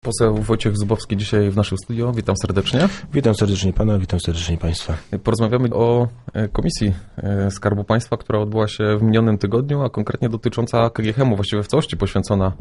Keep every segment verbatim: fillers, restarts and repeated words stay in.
Poseł Wojciech Zubowski dzisiaj w naszym studio. Witam serdecznie. Witam serdecznie pana, witam serdecznie państwa. Porozmawiamy o Komisji Skarbu Państwa, która odbyła się w minionym tygodniu, a konkretnie dotycząca K G H M-u, właściwie w całości poświęcona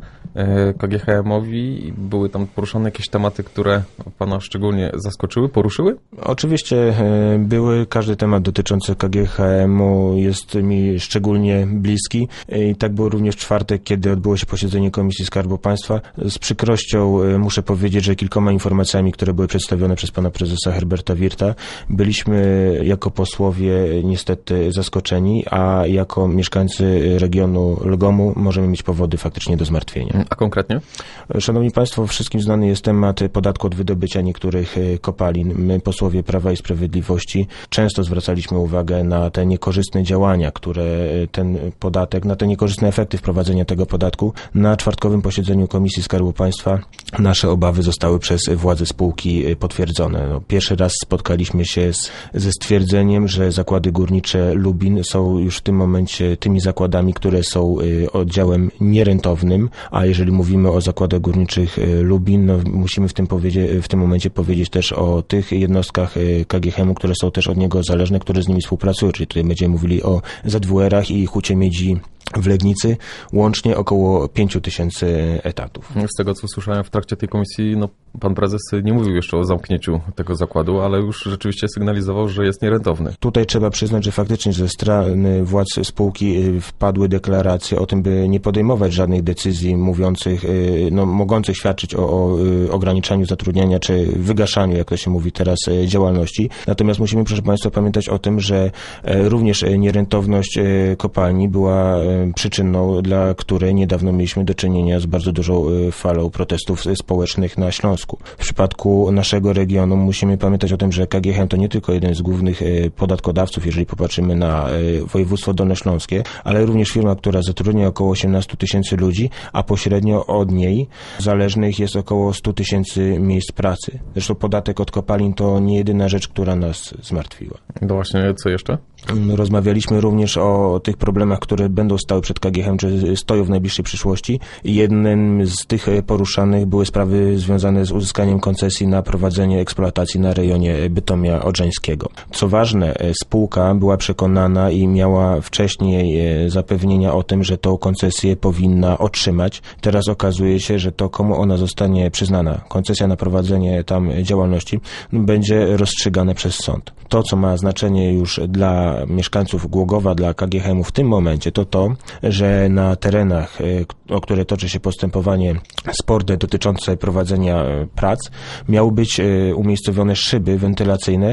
K G H M-owi. Były tam poruszane jakieś tematy, które pana szczególnie zaskoczyły, poruszyły? Oczywiście były. Każdy temat dotyczący K G H M-u jest mi szczególnie bliski. I tak było również w czwartek, kiedy odbyło się posiedzenie Komisji Skarbu Państwa. Z przykrością muszę powiedzieć, że kilkoma informacjami, które były przedstawione przez pana prezesa Herberta Wirta, byliśmy jako posłowie niestety zaskoczeni, a jako mieszkańcy regionu Lgomu możemy mieć powody faktycznie do zmartwienia. A konkretnie? Szanowni państwo, wszystkim znany jest temat podatku od wydobycia niektórych kopalin. My, posłowie Prawa i Sprawiedliwości, często zwracaliśmy uwagę na te niekorzystne działania, które ten podatek, na te niekorzystne efekty wprowadzenia tego podatku. Na czwartkowym posiedzeniu Komisji Skarbu Państwa nasze obawy zostały przez władze spółki potwierdzone. No, pierwszy raz spotkaliśmy się z, ze stwierdzeniem, że zakłady górnicze Lubin są już w tym momencie tymi zakładami, które są y, oddziałem nierentownym, a jeżeli mówimy o zakładach górniczych y, Lubin, no, musimy w tym, powiedzie, w tym momencie powiedzieć też o tych jednostkach y, K G H M-u, które są też od niego zależne, które z nimi współpracują, czyli tutaj będziemy mówili o Z W R-ach i Hucie Miedzi w Legnicy, łącznie około pięciu tysięcy etatów. Z tego, co słyszałem w trakcie tej komisji, no, pan prezes nie mówił jeszcze o zamknięciu tego zakładu, ale już rzeczywiście sygnalizował, że jest nierentowny. Tutaj trzeba przyznać, że faktycznie ze strony władz spółki wpadły deklaracje o tym, by nie podejmować żadnych decyzji mówiących, no, mogących świadczyć o, o ograniczaniu zatrudniania czy wygaszaniu, jak to się mówi teraz, działalności. Natomiast musimy, proszę państwa, pamiętać o tym, że również nierentowność kopalni była przyczyną, dla której niedawno mieliśmy do czynienia z bardzo dużą falą protestów społecznych na Śląsku. W przypadku naszego regionu musimy pamiętać o tym, że K G H M to nie tylko jeden z głównych podatkodawców, jeżeli popatrzymy na województwo dolnośląskie, ale również firma, która zatrudnia około osiemnaście tysięcy ludzi, a pośrednio od niej zależnych jest około sto tysięcy miejsc pracy. Zresztą podatek od kopalin to nie jedyna rzecz, która nas zmartwiła. No właśnie, co jeszcze? Rozmawialiśmy również o tych problemach, które będą stały przed K G H M, czy stoją w najbliższej przyszłości. Jednym z tych poruszanych były sprawy związane z uzyskaniem koncesji na prowadzenie eksploatacji na rejonie Bytomia Odrzańskiego. Co ważne, spółka była przekonana i miała wcześniej zapewnienia o tym, że tą koncesję powinna otrzymać. Teraz okazuje się, że to, komu ona zostanie przyznana, koncesja na prowadzenie tam działalności, będzie rozstrzygane przez sąd. To, co ma znaczenie już dla mieszkańców Głogowa, dla K G H M-u w tym momencie, to to, że na terenach, o które toczy się postępowanie sporne dotyczące prowadzenia prac, miały być umiejscowione szyby wentylacyjne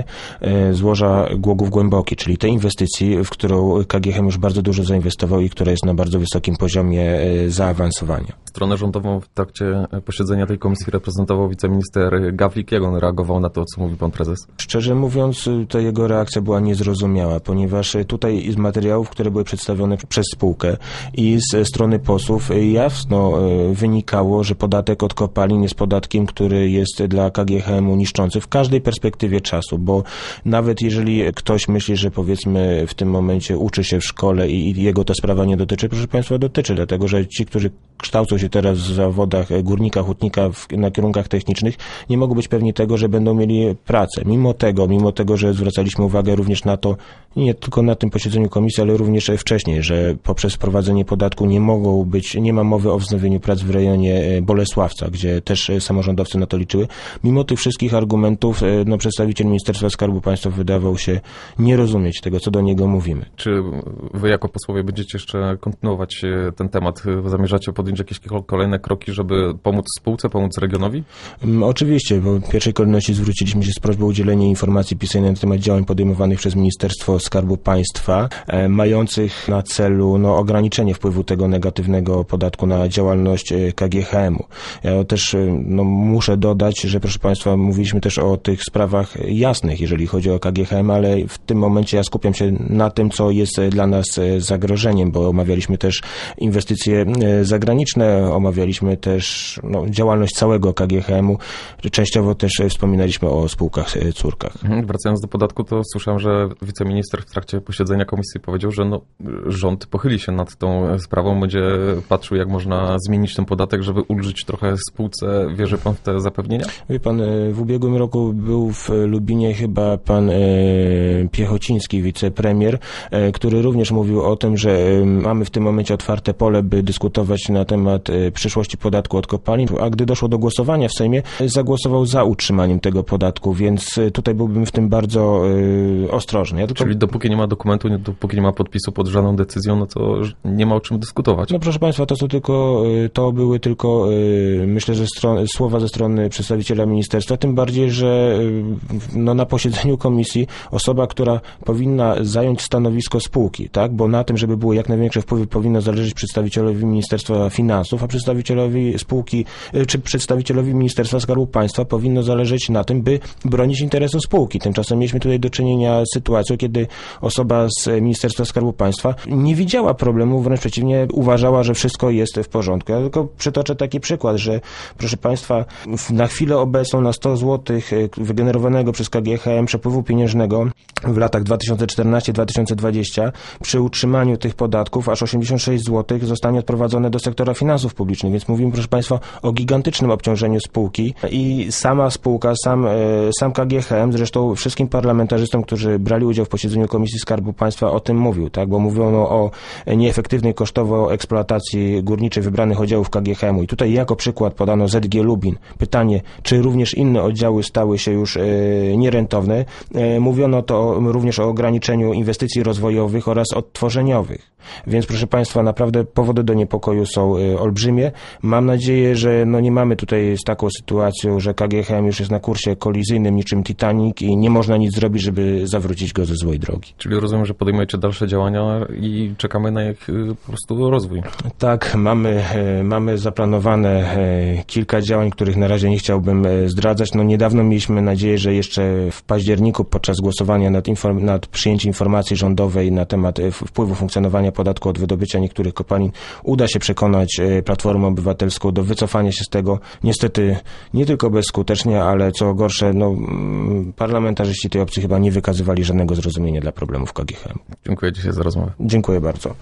złoża Głogów Głęboki, czyli tej inwestycji, w którą K G H M już bardzo dużo zainwestował i która jest na bardzo wysokim poziomie zaawansowania. Stronę rządową w trakcie posiedzenia tej komisji reprezentował wiceminister Gawlik. Jak on reagował na to, co mówi pan prezes? Szczerze mówiąc, ta jego reakcja była niezrozumiała, ponieważ tutaj z materiałów, które były przedstawione przez spółkę i z strony posłów jasno wynikało, że podatek od kopalin jest podatkiem, który jest dla K G H M-u niszczący w każdej perspektywie czasu, bo nawet jeżeli ktoś myśli, że powiedzmy w tym momencie uczy się w szkole i jego ta sprawa nie dotyczy, proszę państwa, dotyczy, dlatego że ci, którzy kształcą się teraz w zawodach górnika, hutnika w, na kierunkach technicznych, nie mogą być pewni tego, że będą mieli pracę. Mimo tego, mimo tego, że zwracaliśmy uwagę również na to, nie tylko na tym posiedzeniu komisji, ale również wcześniej, że poprzez wprowadzenie podatku nie mogą być, nie ma mowy o wznowieniu prac w rejonie Bolesławca, gdzie też samorządowcy na to liczyły. Mimo tych wszystkich argumentów, no, przedstawiciel Ministerstwa Skarbu Państwa wydawał się nie rozumieć tego, co do niego mówimy. Czy wy jako posłowie będziecie jeszcze kontynuować ten temat? Zamierzacie podjąć jakieś kolejne kroki, żeby pomóc spółce, pomóc regionowi? Oczywiście, bo w pierwszej kolejności zwróciliśmy się z prośbą o udzielenie informacji pisemnej na temat działań podejmowanych przez Ministerstwo Skarbu Państwa, e, mających na celu no, ograniczenie wpływu tego negatywnego podatku na działalność K G H M-u. Ja też no, muszę dodać, że proszę państwa, mówiliśmy też o tych sprawach jasnych, jeżeli chodzi o K G H M, ale w tym momencie ja skupiam się na tym, co jest dla nas zagrożeniem, bo omawialiśmy też inwestycje zagraniczne, omawialiśmy też no, działalność całego K G H M-u, częściowo też wspominaliśmy o spółkach córkach. Wracając do podatku, to słyszałem, że wiceminister minister w trakcie posiedzenia komisji powiedział, że no, rząd pochyli się nad tą sprawą, będzie patrzył, jak można zmienić ten podatek, żeby ulżyć trochę spółce. Wierzy pan w te zapewnienia? Wie pan, w ubiegłym roku był w Lubinie chyba pan Piechociński, wicepremier, który również mówił o tym, że mamy w tym momencie otwarte pole, by dyskutować na temat przyszłości podatku od kopalin, a gdy doszło do głosowania w Sejmie, zagłosował za utrzymaniem tego podatku, więc tutaj byłbym w tym bardzo ostrożny. Ja tylko... Czyli dopóki nie ma dokumentu, dopóki nie ma podpisu pod żadną decyzją, no to nie ma o czym dyskutować. No proszę państwa, to są tylko, to były tylko, myślę, że stron, słowa ze strony przedstawiciela ministerstwa, tym bardziej, że no, na posiedzeniu komisji osoba, która powinna zająć stanowisko spółki, tak, bo na tym, żeby było jak największe wpływy, powinno zależeć przedstawicielowi Ministerstwa Finansów, a przedstawicielowi spółki, czy przedstawicielowi Ministerstwa Skarbu Państwa powinno zależeć na tym, by bronić interesu spółki. Tymczasem mieliśmy tutaj do czynienia z sytuacją, kiedy osoba z Ministerstwa Skarbu Państwa nie widziała problemu, wręcz przeciwnie, uważała, że wszystko jest w porządku. Ja tylko przytoczę taki przykład, że proszę państwa, na chwilę obecną na sto złotych wygenerowanego przez K G H M przepływu pieniężnego w latach dwa tysiące czternasty do dwa tysiące dwudziestego przy utrzymaniu tych podatków aż osiemdziesiąt sześć złotych zostanie odprowadzone do sektora finansów publicznych, więc mówimy, proszę państwa, o gigantycznym obciążeniu spółki i sama spółka, sam, sam K G H M, zresztą wszystkim parlamentarzystom, którzy brali udział w posiedzeniu Komisji Skarbu Państwa, o tym mówił, tak, bo mówiono o nieefektywnej kosztowo eksploatacji górniczej wybranych oddziałów K G H M-u i tutaj jako przykład podano Z G Lubin. Pytanie, czy również inne oddziały stały się już e, nierentowne? E, mówiono to również o ograniczeniu inwestycji rozwojowych oraz odtworzeniowych. Więc proszę państwa, naprawdę powody do niepokoju są e, olbrzymie. Mam nadzieję, że no, nie mamy tutaj z taką sytuacją, że K G H M już jest na kursie kolizyjnym niczym Titanic i nie można nic zrobić, żeby zawrócić go ze złej drogi. Czyli rozumiem, że podejmujecie dalsze działania i czekamy na ich po prostu rozwój. Tak, mamy, mamy zaplanowane kilka działań, których na razie nie chciałbym zdradzać. No niedawno mieliśmy nadzieję, że jeszcze w październiku podczas głosowania nad, inform- nad przyjęciem informacji rządowej na temat wpływu funkcjonowania podatku od wydobycia niektórych kopalin uda się przekonać Platformę Obywatelską do wycofania się z tego. Niestety nie tylko bezskutecznie, ale co gorsze, no, parlamentarzyści tej opcji chyba nie wykazywali żadnego zrozumienia dla problemów K G H M. Dziękuję dzisiaj za rozmowę. Dziękuję bardzo.